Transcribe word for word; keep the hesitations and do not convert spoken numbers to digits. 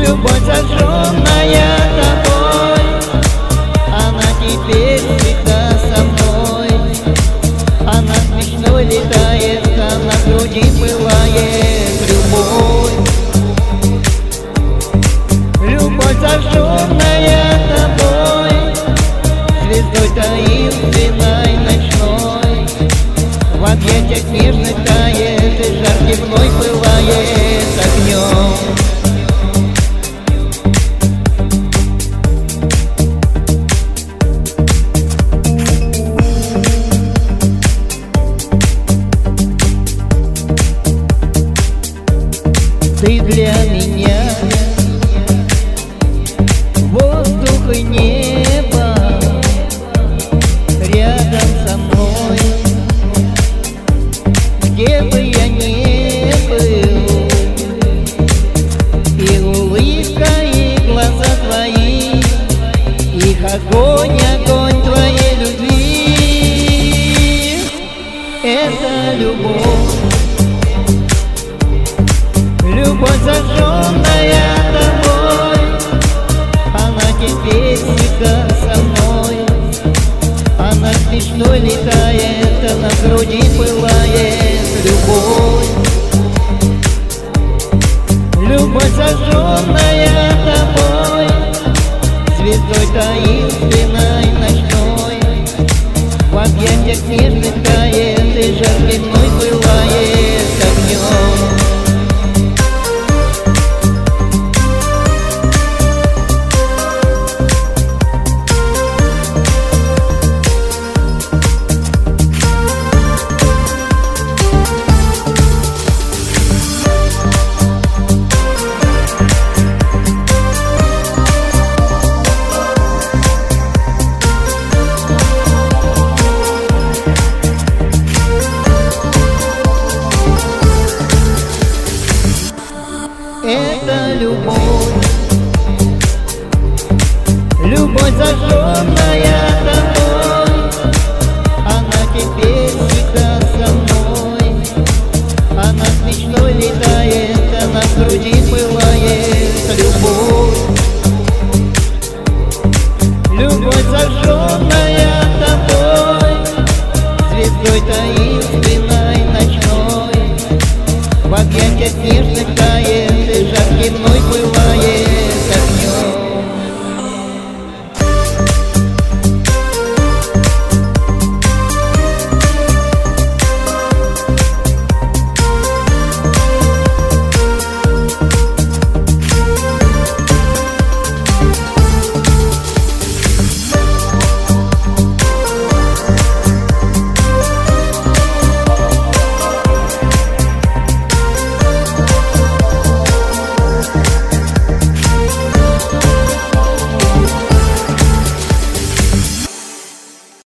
Любовь, зажженная тобой, она теперь всегда со мной. Она смешно летает, а на груди пылает любовь. Любовь, зажженная тобой, звездой таинственной ночной, в объятиях нежных тает, и жар дневной пылает огнем. Ты для меня воздух и небо, рядом со мной, где бы я ни был. И улыбка, и глаза твои, их огонь, огонь твоей любви. Это любовь. Любовь, зажженная тобой, она теперь всегда со мной. Она смешно летает, а на груди пылает любовь. Любовь, зажженная тобой, звездой таинственной ночной, в объятиях нежных тает, и жар дневной пылает огнем. Это любовь, любовь, зажженная тобой.